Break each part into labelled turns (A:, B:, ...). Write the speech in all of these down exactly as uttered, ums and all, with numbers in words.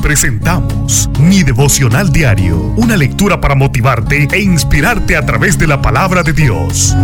A: presentamos Mi Devocional Diario, una lectura para motivarte e inspirarte a través de la palabra de Dios.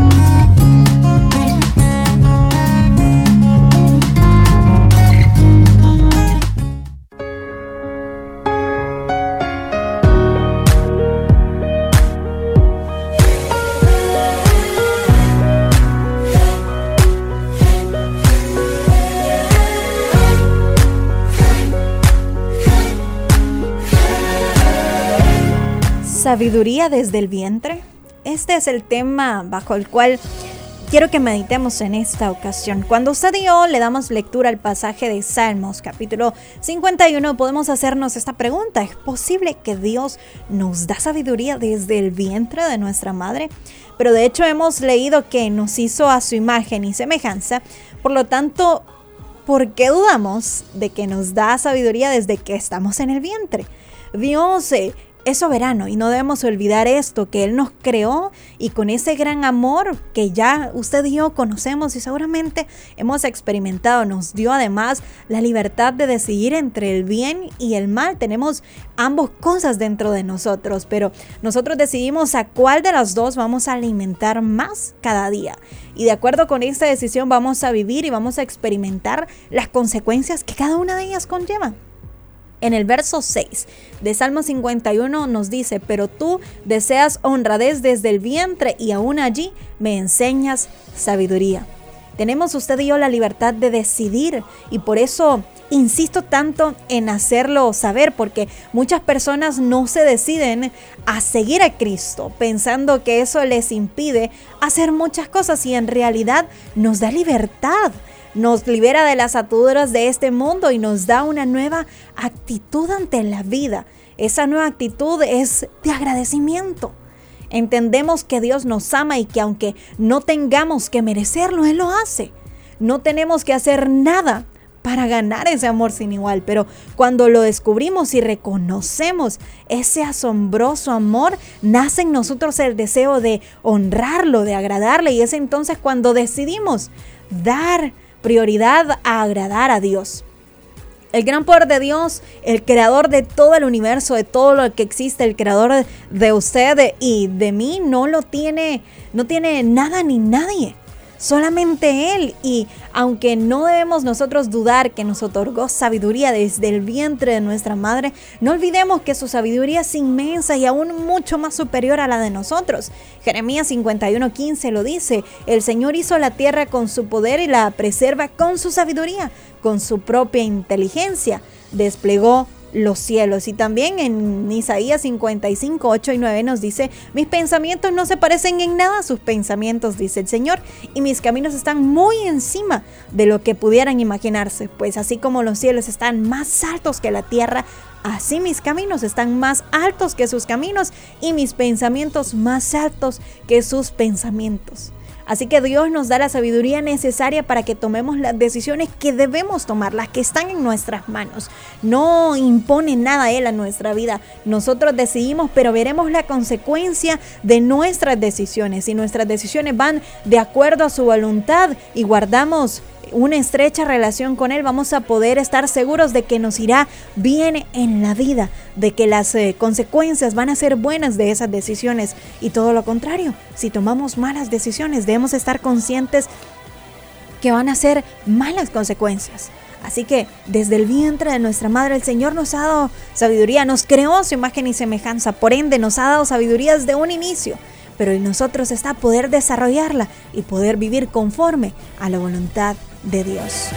B: Sabiduría desde el vientre. Este es el tema bajo el cual quiero que meditemos en esta ocasión. Cuando usted y yo le damos lectura al pasaje de Salmos, capítulo cincuenta y uno, podemos hacernos esta pregunta: ¿es posible que Dios nos da sabiduría desde el vientre de nuestra madre? Pero de hecho hemos leído que nos hizo a su imagen y semejanza. Por lo tanto, ¿por qué dudamos de que nos da sabiduría desde que estamos en el vientre? Dios eh, es soberano y no debemos olvidar esto, que Él nos creó y con ese gran amor que ya usted y yo conocemos y seguramente hemos experimentado, nos dio además la libertad de decidir entre el bien y el mal. Tenemos ambas cosas dentro de nosotros, pero nosotros decidimos a cuál de las dos vamos a alimentar más cada día. Y de acuerdo con esta decisión vamos a vivir y vamos a experimentar las consecuencias que cada una de ellas conlleva. En el verso seis de Salmo cincuenta y uno nos dice: pero tú deseas honradez desde el vientre y aún allí me enseñas sabiduría. Tenemos usted y yo la libertad de decidir y por eso insisto tanto en hacerlo saber, porque muchas personas no se deciden a seguir a Cristo pensando que eso les impide hacer muchas cosas y en realidad nos da libertad. Nos libera de las ataduras de este mundo y nos da una nueva actitud ante la vida. Esa nueva actitud es de agradecimiento. Entendemos que Dios nos ama y que aunque no tengamos que merecerlo, Él lo hace. No tenemos que hacer nada para ganar ese amor sin igual, pero cuando lo descubrimos y reconocemos ese asombroso amor, nace en nosotros el deseo de honrarlo, de agradarle, y es entonces cuando decidimos dar prioridad a agradar a Dios. El gran poder de Dios, el creador de todo el universo, de todo lo que existe, el creador de usted y de mí, no lo tiene, no tiene nada ni nadie. Solamente Él, y aunque no debemos nosotros dudar que nos otorgó sabiduría desde el vientre de nuestra madre, no olvidemos que su sabiduría es inmensa y aún mucho más superior a la de nosotros. Jeremías cincuenta y uno quince lo dice: el Señor hizo la tierra con su poder y la preserva con su sabiduría, con su propia inteligencia desplegó los cielos. Y también en Isaías cincuenta y cinco, ocho y nueve nos dice: mis pensamientos no se parecen en nada a sus pensamientos, dice el Señor, y mis caminos están muy encima de lo que pudieran imaginarse, pues así como los cielos están más altos que la tierra, así mis caminos están más altos que sus caminos y mis pensamientos más altos que sus pensamientos. Así que Dios nos da la sabiduría necesaria para que tomemos las decisiones que debemos tomar, las que están en nuestras manos. No impone nada Él a nuestra vida. Nosotros decidimos, pero veremos la consecuencia de nuestras decisiones. Si nuestras decisiones van de acuerdo a su voluntad y guardamos una estrecha relación con Él, vamos a poder estar seguros de que nos irá bien en la vida, de que las eh, consecuencias van a ser buenas de esas decisiones. Y todo lo contrario, si tomamos malas decisiones, debemos estar conscientes que van a ser malas consecuencias. Así que desde el vientre de nuestra madre el Señor nos ha dado sabiduría, nos creó a su imagen y semejanza, por ende nos ha dado sabiduría desde un inicio. Pero en nosotros está poder desarrollarla y poder vivir conforme a la voluntad de Dios.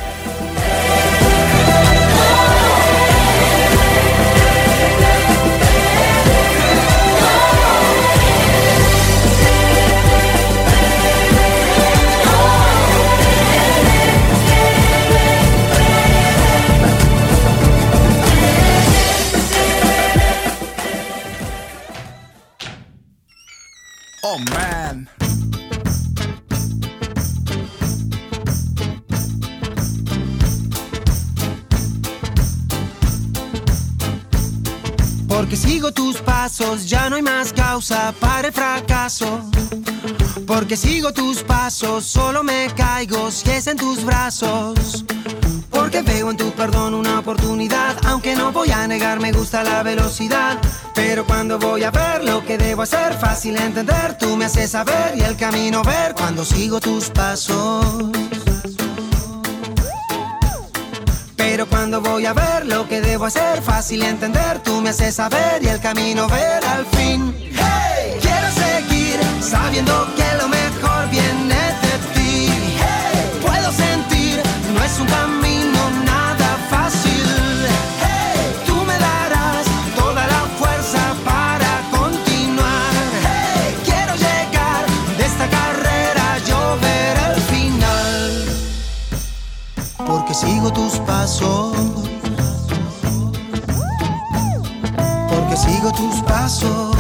C: Oh man. Porque sigo tus pasos, ya no hay más causa para el fracaso. Porque sigo tus pasos, solo me caigo si es en tus brazos. Porque veo en tu perdón una oportunidad aunque no voy a negar, me gusta la velocidad. Pero cuando voy a ver lo que debo hacer, fácil entender, tú me haces saber y el camino ver cuando sigo tus pasos. Pero cuando voy a ver lo que debo hacer, fácil entender, tú me haces saber y el camino ver al fin. Hey, quiero seguir sabiendo que lo mejor viene de ti. Hey, puedo sentir, no es un camino nada fácil. Hey, tú me darás toda la fuerza para continuar. Hey, quiero llegar de esta carrera, yo ver el final. Porque sigo tus pasos. Porque sigo tus pasos.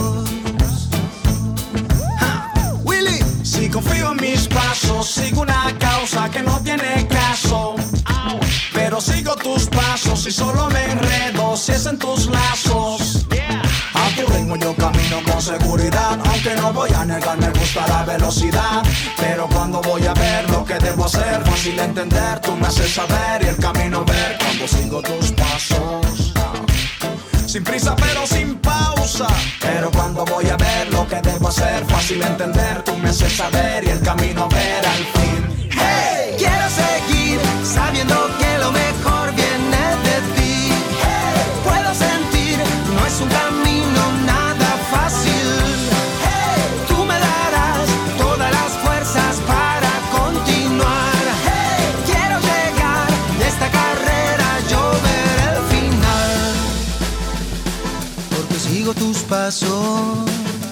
D: Si confío en mis pasos, sigo una causa que no tiene caso. Pero sigo tus pasos y solo me enredo si es en tus lazos. A tu ritmo yo camino con seguridad, aunque no voy a negar, me gusta la velocidad. Pero cuando voy a ver lo que debo hacer, fácil entender, tú me haces saber y el camino ver cuando sigo tus pasos. Sin prisa pero sin pausa. Pero cuando voy a ver lo que debo hacer, fácil entender, tú me haces saber y el camino ver al fin.
C: Hey, quiero seguir sabiendo que lo mejor viene de ti. Hey, puedo sentir, no es un camino nada fácil. Hey, tú me darás todas las fuerzas para continuar. Hey, quiero llegar de esta carrera, yo ver el final. Porque sigo tus pasos.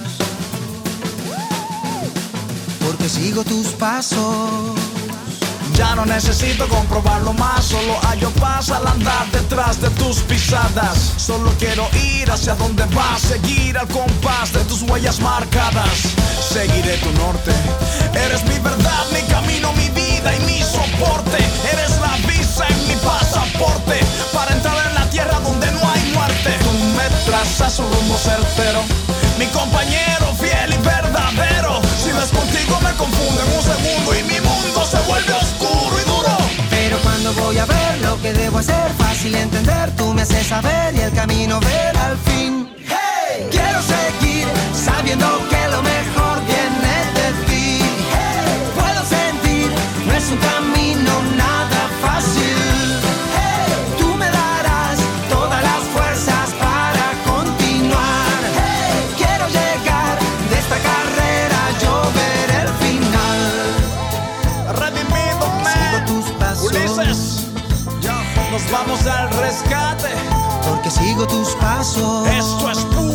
C: Porque sigo tus pasos.
D: Ya no necesito comprobarlo más, solo hallo paz al andar detrás de tus pisadas. Solo quiero ir hacia donde vas, seguir al compás de tus huellas marcadas. Seguiré tu norte, eres mi verdad, mi camino, mi vida y mi soporte. Eres la visa en mi pasaporte, para entrar en la tierra donde no hay muerte. Tú me trazas un rumbo certero, mi compañero fiel y verdadero. Si no es contigo me confundo en un segundo y mi mundo se vuelve oscuro y duro.
C: Pero cuando voy a ver lo que debo hacer, fácil entender, tú me haces saber y el camino ver al fin. Hey, quiero seguir sabiendo que lo mejor viene de ti. Hey, puedo sentir, no es un camino nada fácil. Hey, tú me darás todas las fuerzas para continuar. Hey, quiero llegar de esta carrera, yo ver el final.
D: Redimido, man.
C: Sigo tus pasos.
D: Ulises, nos vamos al rescate.
C: Porque sigo tus pasos.
D: Esto es puro